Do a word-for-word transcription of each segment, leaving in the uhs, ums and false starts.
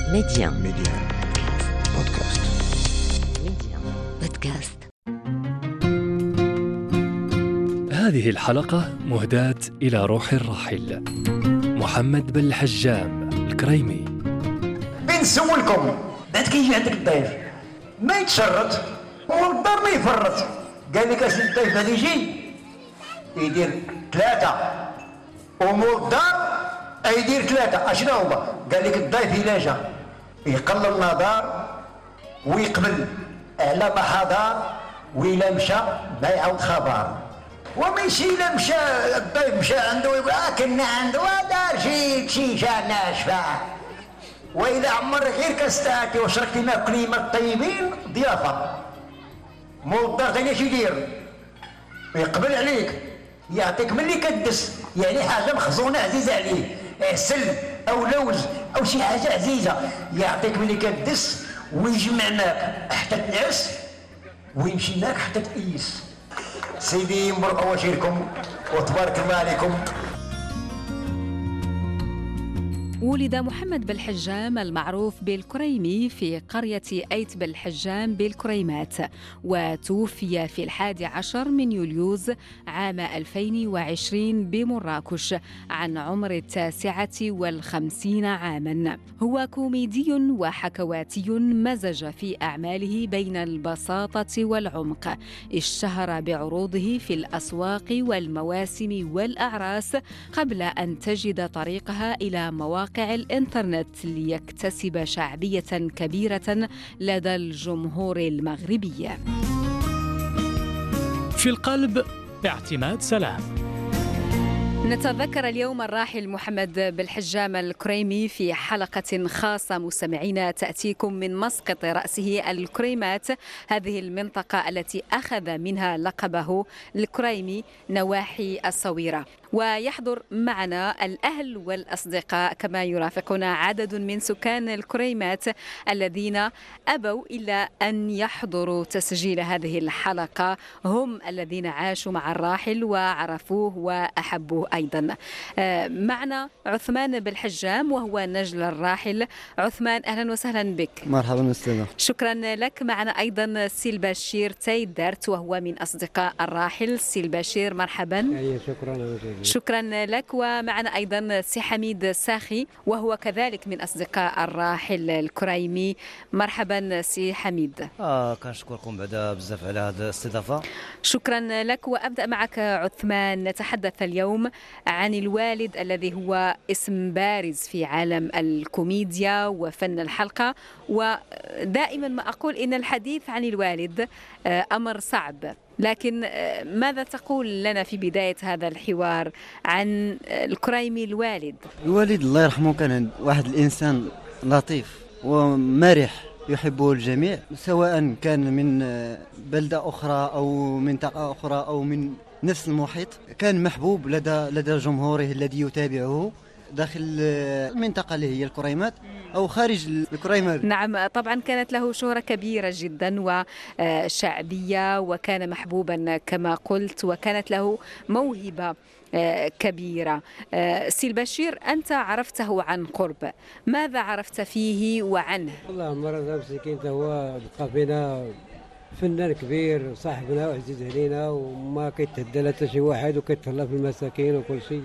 ميديان ميديان بودكاست. ميديان بودكاست. هذه الحلقة مهداة إلى روح الراحل محمد بن الحجام الكريمي. بنسولكم بعد كيجي عندك الضيف ما يتشرط والدار ما يفرط، قال لك اش الضيف غادي يجي يدير ثلاثة أمور الدار يدير ثلاثة. اشنو هما؟ قال لك الضيف إلا جا يقلل النظر ويقبل على ما حضر، وإلا مشى ما يعاود خبر. وماشي إلا مشى الضيف مشى عنده يقول اه كنا عنده دار شي شيشة ناشفة، وإذا عمر غير كاستاتي وشركتي مع كلمة الطيبين ضيافة. موظف ثاني اش يدير؟ يقبل عليك، يعطيك ملي كدس، يعني حاجة مخزونة عزيزة عليه، عسل أو لوز أو شي حاجة عزيزة، يعطيك ملي كدس ويجمع معك حتى تنعس ويمشي معك حتى تقيس. سيدي مبروك أواشيركم وتبارك الله عليكم. ولد محمد بالحجام المعروف بالكريمي في قرية أيت بالحجام بالكريمات، وتوفي في الحادي عشر من يوليوز عام ألفين وعشرين بمراكش عن عمر التاسعة والخمسين عاما. هو كوميدي وحكواتي مزج في أعماله بين البساطة والعمق. اشتهر بعروضه في الأسواق والمواسم والأعراس قبل أن تجد طريقها إلى مواقع الإنترنت ليكتسب شعبية كبيرة لدى الجمهور المغربي. في القلب اعتماد سلام. نتذكر اليوم الراحل محمد بالحجام الكريمي في حلقة خاصة مستمعين تأتيكم من مسقط رأسه الكريمات، هذه المنطقة التي أخذ منها لقبه الكريمي نواحي الصويرة. ويحضر معنا الأهل والأصدقاء كما يرافقنا عدد من سكان الكريمات الذين أبوا إلا أن يحضروا تسجيل هذه الحلقة، هم الذين عاشوا مع الراحل وعرفوه وأحبوه أيضا. معنا عثمان بالحجام وهو نجل الراحل. عثمان أهلا وسهلا بك. مرحبا أستاذة. شكرا لك. معنا أيضا سيلباشير تيدرت وهو من أصدقاء الراحل. سيلباشير مرحبا. أي شكرا. شكرا لك. ومعنا أيضا سي حميد ساخي وهو كذلك من أصدقاء الراحل الكريمي. مرحبا سي حميد. آه كنشكركم بعدا بزاف على هذه الاستضافة. شكرا لك. وأبدأ معك عثمان. نتحدث اليوم عن الوالد الذي هو اسم بارز في عالم الكوميديا وفن الحلقة، ودائما ما أقول إن الحديث عن الوالد أمر صعب، لكن ماذا تقول لنا في بداية هذا الحوار عن الكريمي الوالد؟ الوالد الله يرحمه كان واحد الإنسان لطيف ومرح يحبه الجميع، سواء كان من بلدة أخرى أو منطقة أخرى أو من نفس المحيط. كان محبوب لدى لدى جمهوره الذي يتابعه داخل المنطقة اللي هي الكريمات أو خارج الكريمات. نعم طبعا كانت له شهرة كبيرة جدا وشعبية، وكان محبوبا كما قلت، وكانت له موهبة كبيرة. سيلباشير أنت عرفته عن قرب، ماذا عرفت فيه وعنه؟ والله مرة مسكين هو بقى فينا فنان كبير صاحبنا وعزيز علينا، وما كيتهدى لا حتى شي واحد، وكيتهلا في المساكين وكل شيء.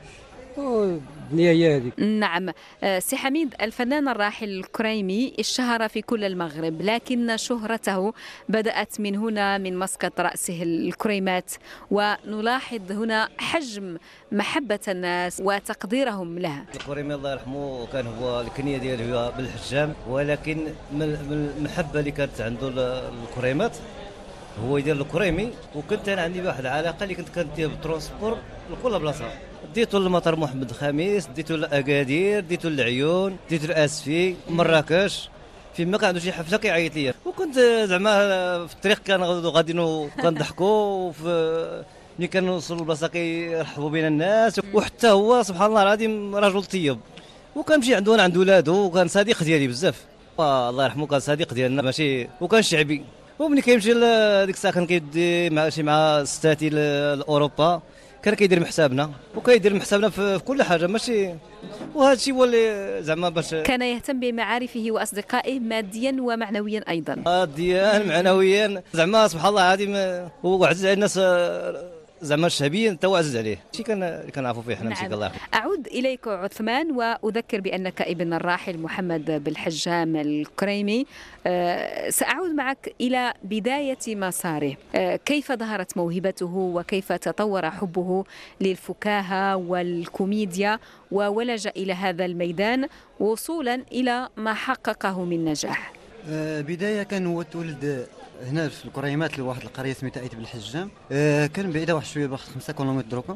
الدنيا هذيك. نعم سي حميد، الفنان الراحل الكريمي اشتهر في كل المغرب، لكن شهرته بدأت من هنا من مسقط رأسه الكريمات، ونلاحظ هنا حجم محبة الناس وتقديرهم له. الكريمي الله يرحمه كان هو الكنية ديالو هو بالحجام، ولكن من المحبة اللي كانت عنده الكريمات هو يدير الكريمي. وكنت انا عندي واحد العلاقه اللي كنت كندير بالترونسبور لكل بلاصه، ديتو للمطار محمد الخامس، ديتو لاكادير، ديتو للعيون، ديتو لاسفي، مراكش، فيما كان عنده شي حفله كيعيط ليا. وكنت زعما في الطريق كنغادو غاديين وكنضحكوا، ملي كنوصلوا للبلاصه كيرحبوا بنا الناس. وحتى هو سبحان الله العظيم رجل طيب، وكنمشي عنده انا عند ولادو، وكان صديق ديالي بزاف. الله يرحمه كان صديق ديالنا ماشي، وكان شعبي. وملي كيمشي لديك الساعه كان كيدي مع شي مع ستاتي لاوروبا، كان كيدير حسابنا وكيدير حسابنا في كل حاجه ماشي، وهذا الشيء هو اللي زعما باش كان يهتم بمعارفه واصدقائه ماديا ومعنويا ايضا. ماديا معنويا زعما سبحان الله العظيم، هو عزيز على الناس زعما الشعبيين تو عزيز عليه، شي كان كنعرفوا فيه حنا. نعم. الله. اعود اليك عثمان واذكر بانك ابن الراحل محمد بالحجام الكريمي. أه ساعود معك الى بدايه مساره. أه كيف ظهرت موهبته وكيف تطور حبه للفكاهه والكوميديا وولج الى هذا الميدان وصولا الى ما حققه من نجاح؟ أه بدايه كان هو تولد هنا في الكريمات لواحد القريه سميتها ايت بالحجام. أه كان بعيده واحد شويه باخد خمسة كيلومتر دروكا.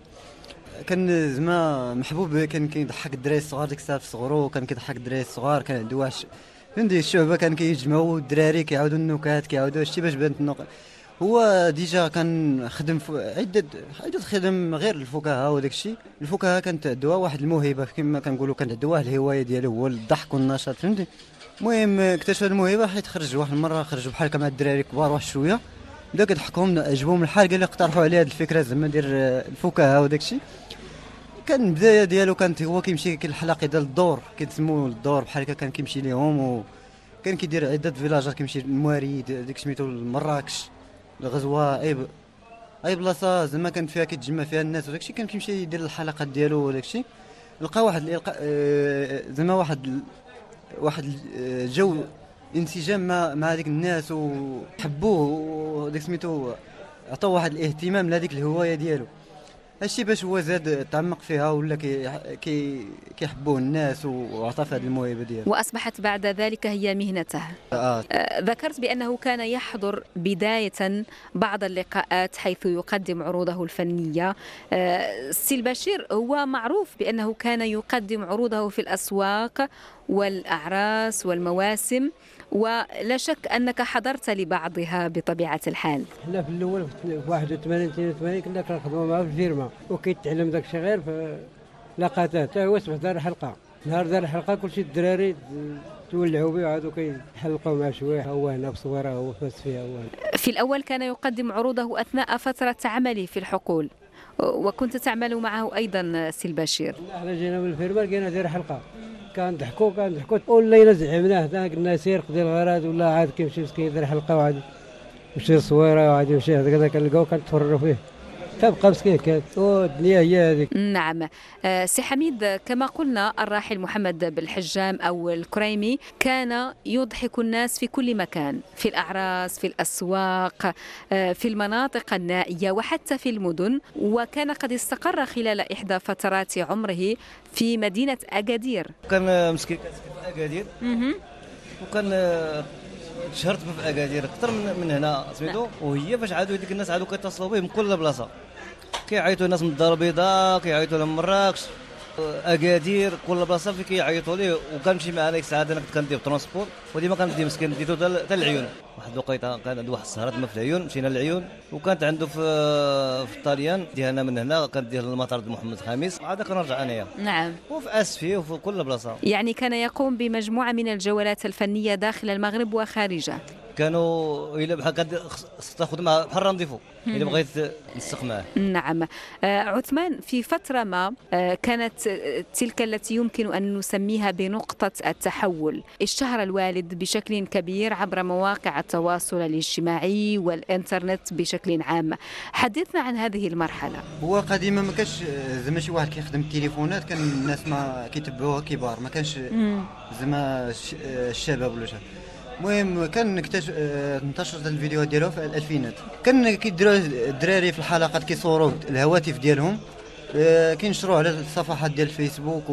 كان زعما محبوب، كان كيضحك الدراري الصغار ديك الساعه في صغرو، كان كيضحك الدراري الصغار، كان عنده واحد فهمتي الشعبه كان كيجمعوا الدراري كيعاودوا النكات كيعاودوا هادشي باش بانت النكت. هو ديجا كان خدم في عده عده خدم غير الفكاهه وداك الشيء. الفكاهه كانت عندها واحد الموهبه كما كنقولوا، كانت عندها واحد الهوايه ديالو هو الضحك والنشاط فهمتي. المهم اكتشف الموهبه حيت خرج واحد المره خرج بحال هكا مع الدراري كبار واحد شويه، بدا كيضحكهم عجبهم الحال، قال لي اقترحوا عليه هذه الفكره زعما دير الفكاهه وداك الشيء. كان البدايه ديالو كانت هو كيمشي كالحلاقي ديال الدور كيتسموا الدور بحال هكا، كان كيمشي ليهم وكان كيدير عده فيلاجات، كيمشي للمواريد ديك سميتو مراكش الغزوه اي اي بلاصه زعما كانت فيها كيتجمع فيها الناس وداك الشيء، كان كيمشي يدير الحلقات ديالو وداك الشيء. لقى واحد زعما واحد واحد الجو انسجام مع مع هذيك الناس وحبوه وداك سميتو عطاو واحد الاهتمام لهذيك الهوايه ديالو. هادشي باش هو زاد تعمق فيها ولا كي كي كيحبوه الناس وعطى في هذه الموهبه ديالو واصبحت بعد ذلك هي مهنته. آه. آه ذكرت بانه كان يحضر بدايه بعض اللقاءات حيث يقدم عروضه الفنيه. آه سي البشير هو معروف بانه كان يقدم عروضه في الاسواق والاعراس والمواسم، ولا شك أنك حضرت لبعضها بطبيعة الحال. حنا في الأول في واحد وثمانين اثنين وثمانين كنا كنخدموا معاه في الفيرما وكيتعلم داك الشيء غير في لقطات، حتى هو صبح دار حلقة. نهار دار الحلقة كلشي الدراري تولعوا به وعادوا كيحلقوا مع شويه، هو هنا بصويره هو فاس فيها هو. في الأول كان يقدم عروضه أثناء فترة عمله في الحقول، وكنت تعمل معه أيضا سي البشير. احنا جينا من الفيرما لقينا داير حلقة، كنضحكوا كنضحكوا ولينا زعمناه حتى قلنا سير قضي الغرض ولا عاد كيمشي مسكين يدير حلقه وعاد يمشي للصويره وعاد يمشي هكذا كنلقاو كنتفرجوا فيه تبقى مسكين كانت الدنيا هي هذيك. نعم. آه سي حميد، كما قلنا الراحل محمد بالحجام أو الكريمي كان يضحك الناس في كل مكان، في الأعراس، في الأسواق، آه في المناطق النائية وحتى في المدن، وكان قد استقر خلال إحدى فترات عمره في مدينة أكادير. كان مسكين كان في أكادير وكان شهرت في أكادير أكثر من من هنا سميتو، وهي فاش عادوا ديك الناس عادوا كيتصلوا به من كل بلاصة، كيعيطوا الناس من الدار البيضاء، كيعيطوا لهم مراكش، أكادير، كل بلاصة في كيعيطوا ليه. وكنمشي معاه ديك الساعات أنا كنت كندير ترونسبور وديما كندي مسكين ديتو حتى العيون. واحد الوقيته كان عنده واحد السهرة تما في العيون، مشينا للعيون وكانت عنده في في الطاليان ديالنا من هنا كندير للمطار د محمد الخامس عاد كنرجع انايا. نعم. وفي اسفي وفي كل بلاصه. يعني كان يقوم بمجموعة من الجولات الفنية داخل المغرب وخارجه. كانوا الا بحال كد تاخذ معها بحال رانديفو الا بغيت نسق معاه. نعم. آه عثمان، في فترة ما آه كانت تلك التي يمكن أن نسميها بنقطة التحول. اشتهر الوالد بشكل كبير عبر مواقع التواصل الاجتماعي والإنترنت بشكل عام. حدثنا عن هذه المرحلة. هو قديما ما كانش زعما شي واحد كيخدم التليفونات، كان الناس ما كيتبعوها كبار، ما كانش زعما الشباب ولا شي. المهم كان نكتشف انتشرت الفيديوهات ديالو في الالفينات، كان كيديروا الدراري في الحلقات كيصوروا الهواتف ديالهم، كينشروه على الصفحات ديال الفيسبوك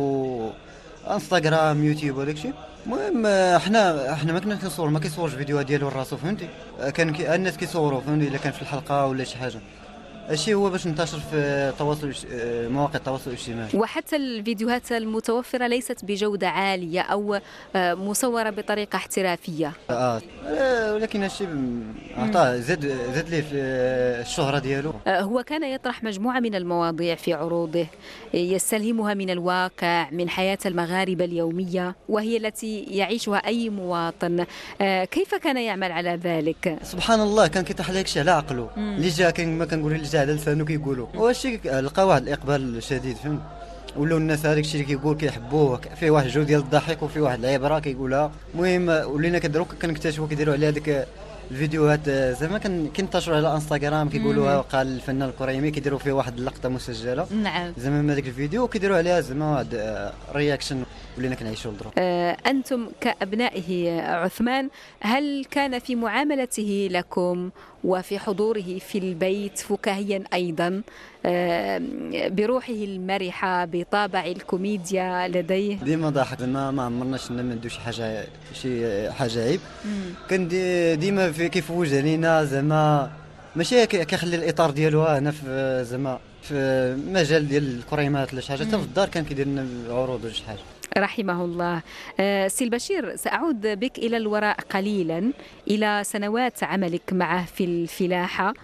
وانستغرام يوتيوب وداك الشيء. المهم احنا احنا ما كنا كنصور، ما كيصورش فيديوهات ديالو راسو فهمتي، كان كي الناس كيصوروا فهمتي الا كان في الحلقه ولا شي حاجه. الشيء هو باش انتشر في التواصل مواقع التواصل الاجتماعي. وحتى الفيديوهات المتوفرة ليست بجودة عالية أو مصورة بطريقة احترافية. اه ولكن الشيء عطاه زاد زاد ليه في الشهرة ديالو. هو كان يطرح مجموعة من المواضيع في عروضه يستلهمها من الواقع، من حياة المغاربة اليومية، وهي التي يعيشها أي مواطن. كيف كان يعمل على ذلك؟ سبحان الله، كان كيطرح لك شيء على عقله اللي جا، كان ما كنقول جا على لسانه كيقولوا وهادشي لقى واحد الاقبال شديد فهمت ولاو الناس هذاك الشيء اللي كيقول كيحبوه فيه واحد جو ديال الضحك وفيه واحد العبره كيقولها المهم ولينا كدروك كنكتشفوا كيديروا على هذيك الفيديوهات زعما كينتشروا على انستغرام كيقولوها قال الفنان الكريمي كيديروا فيه واحد اللقطه مسجله نعم زعما من هذاك الفيديو كيديروا عليها زعما واحد رياكشن ولينا كنعيشوا الظروف. آه انتم كابنائه عثمان هل كان في معاملته لكم وفي حضوره في البيت فكاهيا ايضا آه بروحه المرحه بطابع الكوميديا لديه؟ ديما ضاحك زعما ما عمرنا شفنا منه شي حاجه شي حاجه عيب كان دي ديما في كيفوج علينا زعما ماشي كيخلي الاطار ديالو هنا في زعما في مجال ديال الكريمات ولا شي حاجه حتى في الدار كان كيدير لنا العروض ولا شي حاجه. رحمه الله. آه سي البشير سأعود بك إلى الوراء قليلا إلى سنوات عملك معه في الفلاحة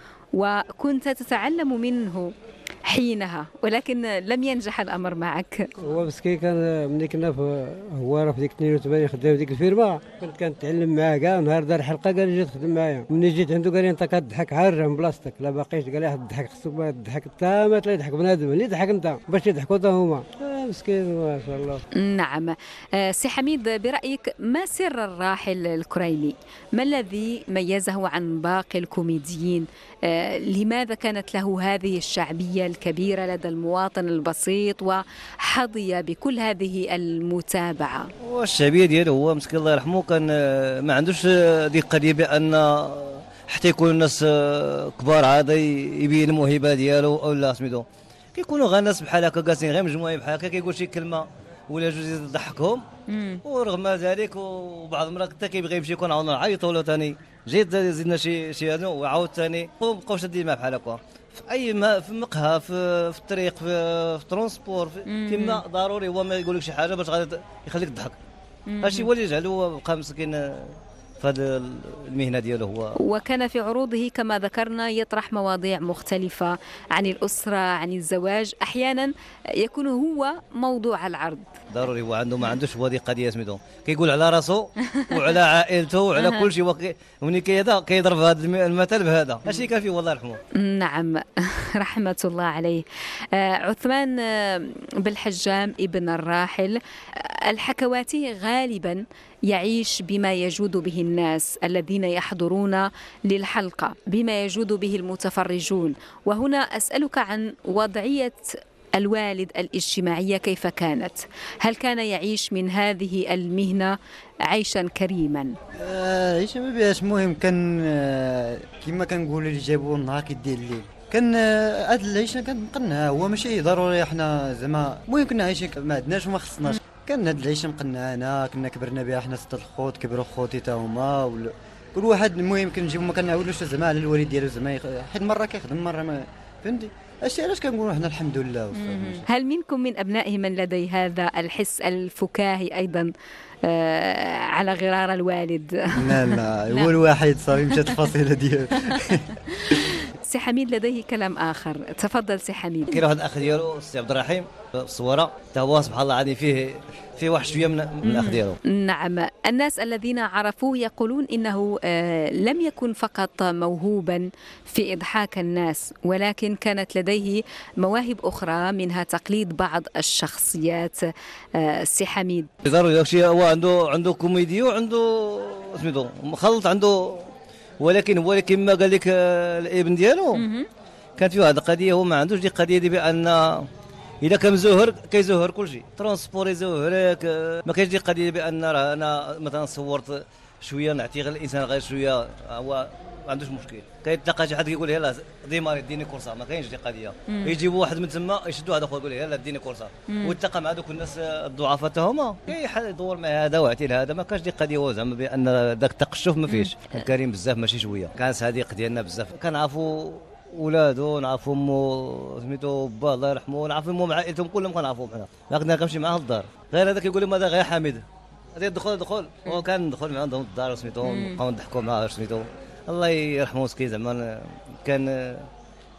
وكنت تتعلم منه حينها ولكن لم ينجح الأمر معك. هو مسكين كان ملي كنا هو راه في ديك اثنين وثمانين خدام في ديك الفيرما كنت كنتعلم معاه كاع نهار دار حلقه قال لي جيت تخدم معايا ملي جيت عنده قال لي انت كتضحك عارف من بلاصتك لا باقيش قال لي تضحك خصك ما تضحك حتى ما تلا يضحك بنادم اللي يضحك انت باش يضحكوا حتى هما آه مسكين ما شاء الله. نعم آه سي حميد برأيك ما سر الراحل الكريمي؟ ما الذي ميزه عن باقي الكوميديين؟ آه لماذا كانت له هذه الشعبية الكبيرة لدى المواطن البسيط وحظي بكل هذه المتابعة؟ والشعبية ديالو هو مسكين الله يرحمه كان ما عندوش ديك القضية بأن حتى يكونوا الناس كبار عاد يبين الموهبة ديالو أو لا سميتو كيكونوا غير الناس بحال هكا جالسين غير مجموعين بحال هكا كيقول شي كلمة ولا جوج يضحكهم ورغم ذلك وبعض المرات حتى كيبغي يمشي يكون عاود نعيطوا له ثاني جيت زدنا شي شي هذا وعاود ثاني وبقاو شادين معاه بحال هكا في اي ما في مقهى في, في الطريق في, في الترونسبور فيما ضروري هو ما يقول لك شي حاجه باش غادي يخليك تضحك هادشي هو اللي جعلو بقى مسكين في هذه المهنه ديالو هو. وكان في عروضه كما ذكرنا يطرح مواضيع مختلفه عن الاسره عن الزواج احيانا يكون هو موضوع العرض ضروري هو عنده ما عندوش هو هذه قضيه سميتو كيقول على راسو وعلى عائلته وعلى كل شيء ومني كيهذا كيضرب هذا المثل بهذا هادشي كان فيه والله يرحمه. نعم رحمه الله عليه. آه عثمان آه بالحجام ابن الراحل آه الحكواتي غالبا يعيش بما يجود به الناس الذين يحضرون للحلقة بما يجود به المتفرجون وهنا أسألك عن وضعية الوالد الاجتماعية كيف كانت؟ هل كان يعيش من هذه المهنة عيشا كريما؟ آه عيشا ما بيهاش مهم كان آه كما كنقولوا اللي جابوا النهار كيدير الليل كان هاد آه العيشه كانت مقنعه هو ماشي ضروري احنا زعما المهم كنا عايشين ما عندناش وما خصناش كان هاد العيشه مقنعانا كنا كبرنا بها حنا ستة الخوت كبروا خوتي تا هما كل واحد المهم كنجيبو ما كنعاودوش زعما على الوالد ديالو زعما حيت مره كيخدم مره ما فهمتي الشيء علاش كنقولوا حنا الحمد لله. هل منكم من ابنائه من لديه هذا الحس الفكاهي ايضا آه على غرار الوالد؟ لا لا هو الوحيد صافي مشات الفصيله ديالو. سي حميد لديه كلام اخر تفضل سي حميد. كاين واحد الاخ ديالو السي عبد الرحيم الصوره حتى هو سبحان الله عادي فيه في واحد شويه من, من الاخ ديالو. نعم الناس الذين عرفوه يقولون انه آه لم يكن فقط موهوبا في اضحاك الناس ولكن كانت لديه مواهب اخرى منها تقليد بعض الشخصيات. آه سي حميد ضروري داكشي هو عنده عنده كوميدي وعنده سميتو مخلط عنده ولكن هو كما قال لك الابن ديالو كانت فيه واحد القضيه هو ما عندوش دي القضيه دي بان اذا كان مزوهر كيزوهر كل شيء ترونسبور يزوهرك ما كاينش دي القضيه بان راه انا مثلا صورت شويه نعطي غير الانسان غير شويه هو ما عندوش مشكل كيتلقى شي حد كيقول يلاه ديما ديني كورسه ما كاينش دي القضيه يجيبوا واحد من تما يشدوا هذا اخر يقول يلاه ديني كورسه ويتلقى مع دوك الناس الضعفاء حتى هما يدور مع هذا ويعطي لهذا ما كاينش دي القضيه زعما بان داك التقشف ما فيش. كريم بزاف ماشي شويه كان صديق ديالنا بزاف كنعرفوا ولادو نعرفوا امو سميتو با الله يرحمه نعرفوا امو مع عائلتهم كلهم كنعرفوهم حنا ما كنا كنمشي معاه للدار غير هذاك يقول لهم هذا غير حميد هذا دخل دخل وكان ندخل معاهم للدار سميتو نبقاو نضحكوا معاه سميتو الله يرحمه مسكين زعما كان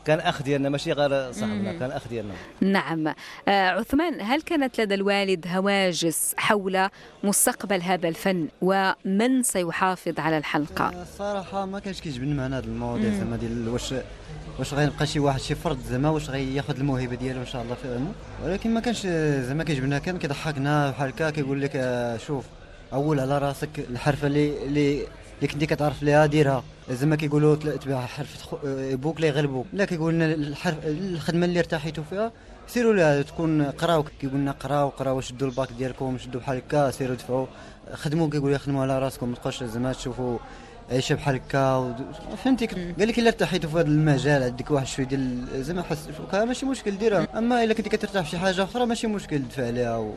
كان اخ ديالنا ماشي غير صاحبنا، كان اخ ديالنا. نعم. آه عثمان، هل كانت لدى الوالد هواجس حول مستقبل هذا الفن ومن سيحافظ على الحلقة؟ الصراحه ما كانش كيعجبني معنا هذا المواضيع زعما ديال واش واش غيبقى شي واحد شي فرد زعما واش غياخذ الموهبه ديالو ان شاء الله في علمه، ولكن ما كانش زعما كيعجبنا. كان كيضحكنا بحال هكا كيقول لك آه شوف اول على راسك الحرفه اللي اللي اللي كنتي كتعرف ليها ديرها، زعما كيقولوا تبع حرفه بوك لا يغلبوك، لا كيقول لنا الحرف الخدمه اللي ارتحيتوا فيها سيروا لها تكون قراو، كيقول لنا قراو قراو شدوا الباك ديالكم شدوا بحال هكا سيروا دفعوا خدموا، كيقول لي خدموا على راسكم ما تبقاوش زعما تشوفوا عيشه بحال هكا و... فهمتي. قال لك الا ارتحيتوا في هذا المجال عندك واحد شويه ديال زعما حس ماشي مشكل ديرها، اما الا كنتي كترتاح في شي حاجه اخرى ماشي مشكل تدفع عليها و...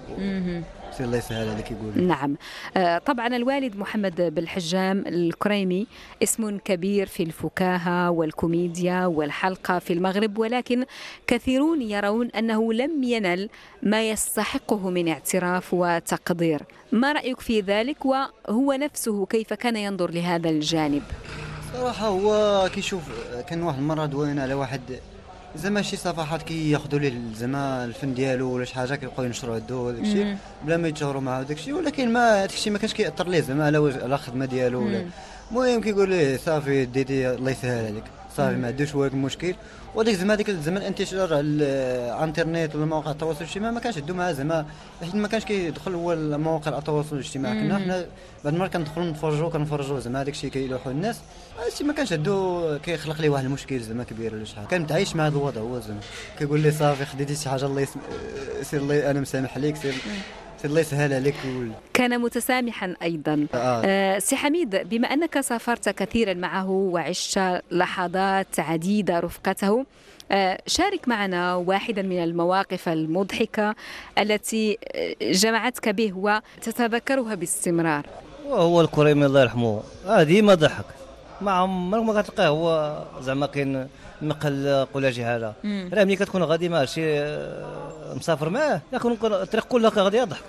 سير الله يسهل عليك يقول. نعم. آه طبعا الوالد محمد بالحجام الكريمي اسم كبير في الفكاهة والكوميديا والحلقة في المغرب، ولكن كثيرون يرون أنه لم ينل ما يستحقه من اعتراف وتقدير. ما رأيك في ذلك؟ وهو نفسه كيف كان ينظر لهذا الجانب؟ صراحة هو كيشوف كان واحد المرة دوينا على واحد زعما شي صفحات كياخذوا ليه زعما الفن ديالو ولا شي حاجه كيبقاو ينشروا عندو داك الشيء بلا ما يتشهروا معاه داك الشيء، ولكن ما داك الشيء ما كانش كيأثر ليه زعما على على الخدمه ديالو ولا. المهم كيقول ليه صافي ديتي الله يسهل عليك صافي ما عندوش هو المشكل. وديك زعما ديك زعما الانتشار على الانترنت ولا مواقع التواصل الاجتماعي ما كانش عنده معاه زعما، حيت ما كانش كيدخل هو مواقع التواصل الاجتماعي. كنا حنا بعد مره كندخلوا نتفرجوا كنفرجوا زعما داك الشيء كيلوحوا الناس، هادشي ما كانش عنده كيخلق ليه واحد المشكل زعما كبير ولا شي حاجه. كان متعايش مع هذا الوضع هو زعما كيقول لي صافي خديتي شي حاجه الله يسم... سير الله انا مسامح ليك سير سير الله يسهل عليك. كان متسامحا أيضا. آه. آه سي حميد، بما أنك سافرت كثيرا معه وعشت لحظات عديدة رفقته، آه شارك معنا واحدا من المواقف المضحكة التي جمعتك به وتتذكرها باستمرار. وهو الكريمي الله يرحمه آه ديما ضحك، ما عمرك ما كتلقاه هو زعما كاين مقل ولا شي حاجه. راه ملي كتكون غادي مع شي مسافر معاه لكن الطريق كلها غادي يضحك.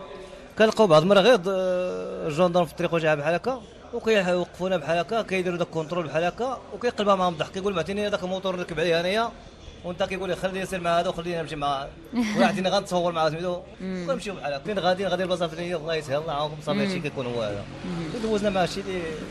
كنلقاو بعض المرات غير الجندرم في الطريق وجهها بحال هكا وكيوقفونا بحال هكا كيديروا داك الكونترول بحال هكا وكيقلبها معاهم الضحك، كيقول بعتيني هذاك الموتور نركب عليه انايا وانت كيقول لي خليني نسير مع هذا وخليني نمشي مع واحد غنتصور معاه سميتو ونمشيو بحال هكا. فين غاديين غادي البلاصه الفلانيه الله يسهل الله معاكم صافي هادشي كيكون هو هذا دوزنا مع شي.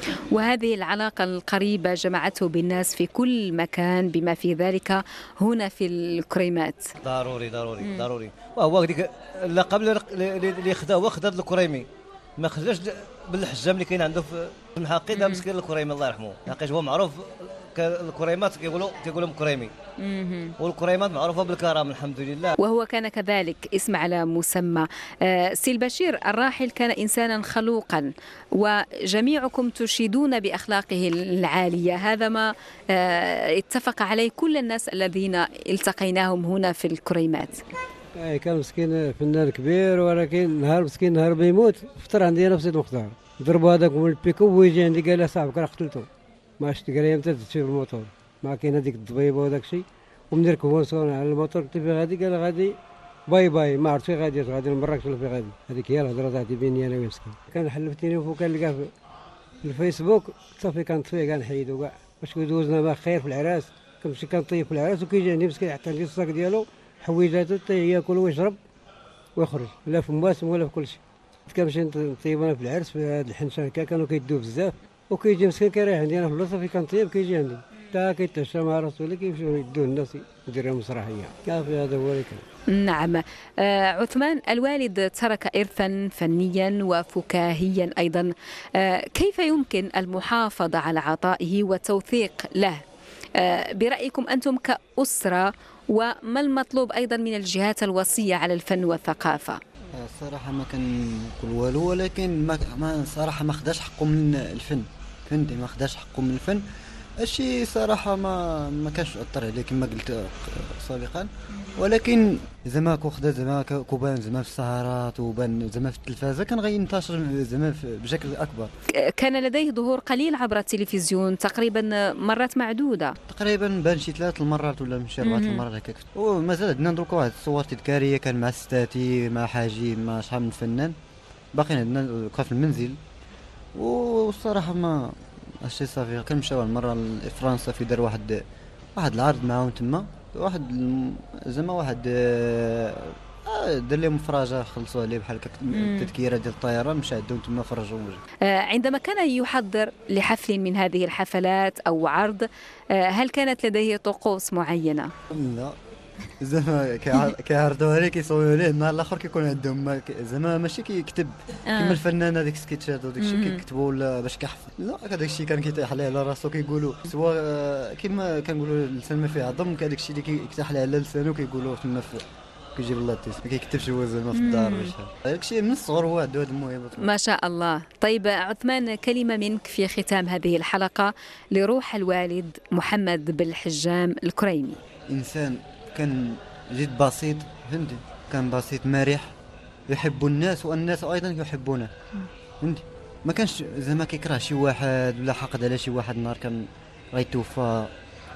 وهذه العلاقه القريبه جمعته بالناس في كل مكان بما في ذلك هنا في الكريمات. ضروري ضروري مم. ضروري. وهو ديك لا قبل اللي خدا هو خدا الكريمي ما خداش بالحجام اللي كاين عنده في المحاقي دا مسكين الكريمي الله يرحمه، لقيت هو معروف الكريمات كيقولوا كيقولوا مكريمي والكريمات معروفه بالكرم الحمد لله. وهو كان كذلك اسم على مسمى. آه سي البشير الراحل كان انسانا خلوقا وجميعكم تشيدون باخلاقه العاليه، هذا ما آه اتفق عليه كل الناس الذين التقيناهم هنا في الكريمات. اي كان مسكين فنان كبير، ولكن نهار مسكين نهار بيموت فطر عندي انا في سيد مختار ضربوا هذاك من البيكو ويجي عندي قال لي صاحبك راه قتلته ما شفت، قال لي امتى تمشي بالموتور ما كاين هذيك الضبيبه وداك الشيء ومن ركبوا على الموتور قلت له غادي قال غادي باي باي ما عرفت فين غادي غادي لمراكش ولا فين غادي. هذيك هي الهضره تاعتي بيني انا ومسكين. كان حلفتيني وفوق كان لقاه في الفيسبوك صافي كنطفيه كاع نحيدو كاع باش دوزنا ما خير في العراس. كنمشي كنطيب في العراس وكيجي عندي مسكين حتى عندي الصاك ديالو حويجاته حتى ياكل ويشرب ويخرج لا في مواسم ولا في كل شيء. كنمشي نطيب انا في العرس في هاد الحنشه هكا كانوا كيدوا بزاف وكيجي مسكين كيريح عندي انا في البلاصه في كنطيب كيجي عندي حتى كيتعشى مع راسو ولا كيمشيو يدوه الناس يديروا مسرحيه كافي. هذا هو اللي كان. نعم. آه عثمان، الوالد ترك إرثا فنيا وفكاهيا أيضا، آه كيف يمكن المحافظة على عطائه والتوثيق له آه برأيكم أنتم كأسرة، وما المطلوب أيضا من الجهات الوصية على الفن والثقافة؟ الصراحة ما كنقول والو، ولكن ما ما صراحة ما خداش حقه من الفن، فهمتي ما خداش حقه من الفن. الشيء صراحة ما ما كانش أثر عليه كما قلت سابقا، ولكن زعما كو خدا زعما كوبان زعما في السهرات وبان زعما في التلفازة كان غينتشر زعما بشكل أكبر. كان لديه ظهور قليل عبر التلفزيون تقريبا مرات معدودة، تقريبا بان شي ثلاث المرات ولا مشي أربعة المرات هكاك. ومازال عندنا دروك واحد الصور تذكارية كان مع ستاتي مع حاجي مع شحال من فنان باقيين عندنا في المنزل. والصراحة ما الشيء صافي كنمشيو المره لفرنسا في دار واحد واحد العرض معاهم تما، واحد الم- زعما واحد آه، آه، دار لهم مفرجه خلصوا عليه بحال هكا التذكيره ديال الطيران، مشى عندهم تما فرجوا وجه. آه، عندما كان يحضر لحفل من هذه الحفلات أو عرض، آه، هل كانت لديه طقوس معينة؟ لا زعما كيعر- كيعرضوها ليه كيصوروا ليه، النهار الاخر كيكون عندهم ما ك- زعما ماشي كيكتب كيما الفنان هذيك سكيتشات وداك الشيء كيكتبوا ولا باش كيحفظ، لا هذاك الشيء كان كيطيح عليه على راسو كيقولوا سوا آه، كيما كنقولوا اللسان ما فيه عظم، كهذاك الشيء اللي كيكتاح عليه على لسانو كيقولوا تما في كيجيب الله تيس ما كيكتبش هو زعما في الدار ولا شحال، هذاك الشيء من الصغر هو عنده هذه الموهبه. ما شاء الله. طيب عثمان، كلمة منك في ختام هذه الحلقة لروح الوالد محمد بالحجام الكريمي. انسان كان جد بسيط، فهمتي، كان بسيط مرح، يحب الناس والناس ايضا يحبونه، فهمتي، ما كانش زعما كيكره شي واحد ولا حقد على شي واحد نهار كان غيتوفى،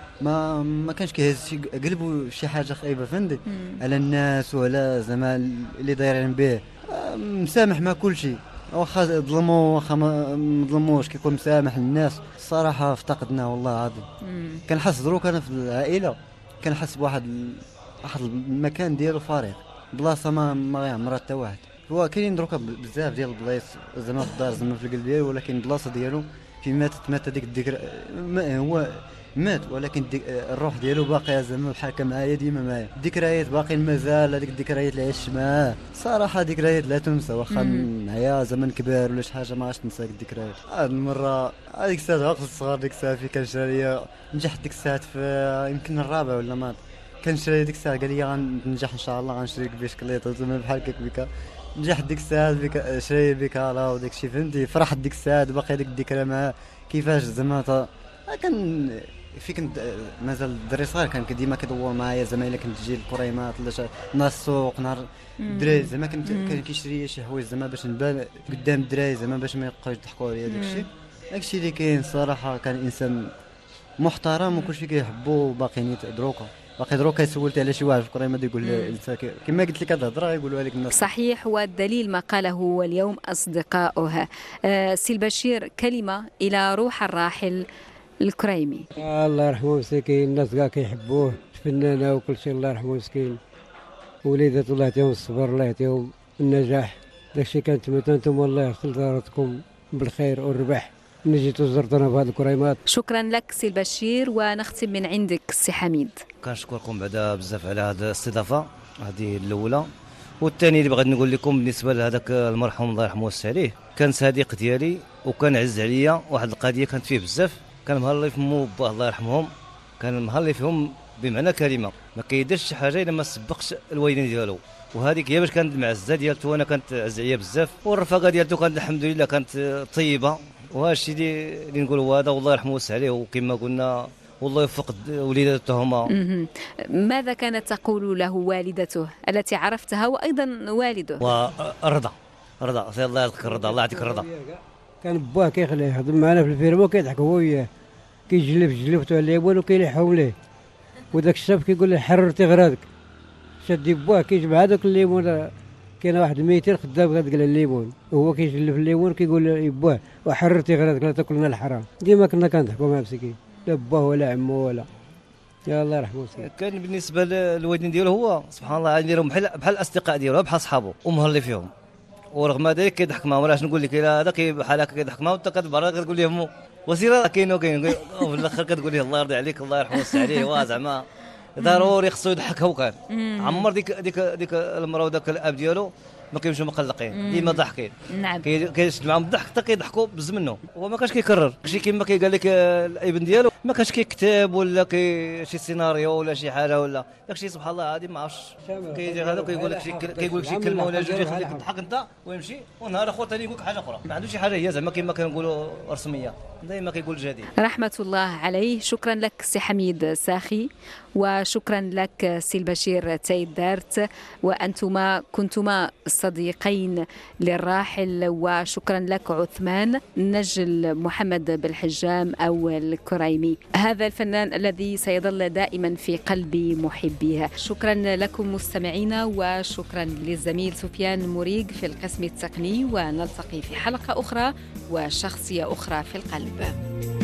ما ما كانش كيهز شي قلبو شي حاجه خايبه، فهمتي، على الناس وعلى زعما اللي دايرين به، آه، مسامح مع كل شيء، واخا ظلموا واخا ما مظلموش كيكون مسامح للناس. الصراحه افتقدناه والله العظيم. كنحس دروك انا في العائله كنحس بواحد ال- واحد المكان ديالو فارغ، بلاصه ما ما غيعمرها حتى واحد. هو كاينين دروكا بزاف ديال البلايص زعما في الدار زعما في القلب ديالو، ولكن البلاصه ديالو في ماتت مات هذيك الذكرى، ما- هو مات ولكن الدك- الروح ديالو باقيه زعما بحال هكا معايا ديما معايا، الذكريات باقيين مازال، هذيك الذكريات اللي عشت معاه صراحه ذكريات لا تنسى، واخا معايا زمن كبير ولا شي حاجه ما عادش ننسى هذيك الذكريات. هاد المره هذيك الساعه وقت الصغار ديك الساعه في كان شاريه نجحت ديك الساعه في يمكن الرابع ولا ما كان شاري ديك الساعه، قال لي غننجح ان شاء الله غنشريك بشكليطه زعما بحال هكاك بك، نجحت ديك الساعه بك شري بكالا وداك الشيء، فهمتي، فرحت ديك الساعه باقي هذيك الذكرى معاه كيفاش زعما تا- كان في كنت مازال الدري صغير كان ديما كيدور معايا زعما الا كنت تجي الكريمات ولا شي نهار السوق نهار الدراري زعما كنت كان كيشري شي حوايج زعما باش نبان قدام الدراري زعما باش ما يبقاوش يضحكوا عليا، داك الشيء داك الشيء اللي كاين صراحه. كان انسان محترم وكلشي كيحبو وباقيين دروكا باقي دروكا سولت على شي واحد في الكريمه يقول لي كما قلت لك هاد الهضره يقولوها لك الناس. صحيح، والدليل ما قاله اليوم أصدقاؤها. آه، سي البشير، كلمة إلى روح الراحل الكريمي. الله يرحمه مسكين، الناس كاع كيحبوه، فنانه وكل شيء، الله يرحمه مسكين، وليدات الله يعطيهم الصبر، الله يعطيهم النجاح، داكشي كان تمت انتم والله يغفر دارتكم بالخير والربح ملي جيتوا زرتونا في هذه الكريمات. شكرا لك سي البشير، ونختم من عندك سي حميد. كنشكركم بعدا بزاف على هذه الاستضافه، هذه الاولى. والثاني اللي بغيت نقول لكم بالنسبه لهذاك المرحوم الله يرحمه ويوسع عليه، كان صديق ديالي وكان عز عليا، واحد القضيه كانت فيه بزاف، كان مهلي في مو باه الله يرحمهم، كان مهلي فيهم بمعنى كلمه، ما كيديرش شي حاجه الا ما سبقش الوالدين ديالو، وهذيك هي باش كانت المعزه ديالته، وانا كانت عز عليا بزاف، والرفاقه ديالته كانت الحمد لله كانت طيبه، وهذا الشيء اللي اللي نقولوا هذا والله يرحمه ويوسع عليه، وكما قلنا والله يوفق وليداتهما. مهم. ماذا كانت تقول له والدته التي عرفتها وأيضا والده؟ ورضا رضا سي الله يعطيك الرضا، الله يعطيك الرضا. كان باه كيخليه يخدم معنا في الفيرما وكيضحك هو وياه، كيجلب جلبته على الليمون وكيلحهم ليه، وداك الشاب كيقول له حررتي غرادك، شادي باه كيجمع هذاك الليمون، كاين واحد الميتين خدام كتقلع الليمون وهو كيجلب الليمون كيقول له باه وحررتي غرادك لا تاكلنا الحرام. ديما كنا كنضحكوا مع مسكين، لا باه ولا عمو ولا، يا الله يرحمه مسكين. كان بالنسبه للوالدين ديالو هو سبحان الله يديرهم بحال بحال الاصدقاء ديالو، بحال صحابه ومهلي فيهم، ورغم ذلك كيضحك معاهم. علاش نقول لك الا هذا بحال هكا كيضحك معاهم انت كتبرا كتقول لهم وسيره كاين وكاين، وفي الاخر كتقول له الله يرضي عليك الله يرحمه ويوسع عليه، وزعما ضروري خصو يضحك هو. كان عمر ديك ديك ديك المراه وداك الاب ديالو ما كيمشيو مقلقين، ديما ضاحكين. نعم، كيشد معاهم الضحك حتى كيضحكوا بزمنه، هو ما كانش كيكرر شي كيما كيقال لك الابن ديالو، ما كانش كيكتب ولا كي شي سيناريو ولا شي حاجه ولا داكشي. سبحان الله هذه ما عرفتش كيجي هذا كيقول لك شي كيقول لك شي كلمه ولا جوج يخليك تضحك انت ويمشي، ونهار اخر ثاني يقول لك حاجه اخرى، ما عندوش شي حاجه هي زعما كيما كنقولوا رسميه، دائما كيقول جديد. رحمة الله عليه. شكرا لك سي حميد ساخي، وشكرا لك سي البشير تايد دارت، وأنتما كنتما صديقين للراحل. وشكرا لك عثمان نجل محمد بالحجام أو الكريمي، هذا الفنان الذي سيظل دائما في قلب محبيها. شكرا لكم مستمعينا، وشكرا للزميل سفيان مريق في القسم التقني، ونلتقي في حلقة أخرى وشخصية أخرى في القلب.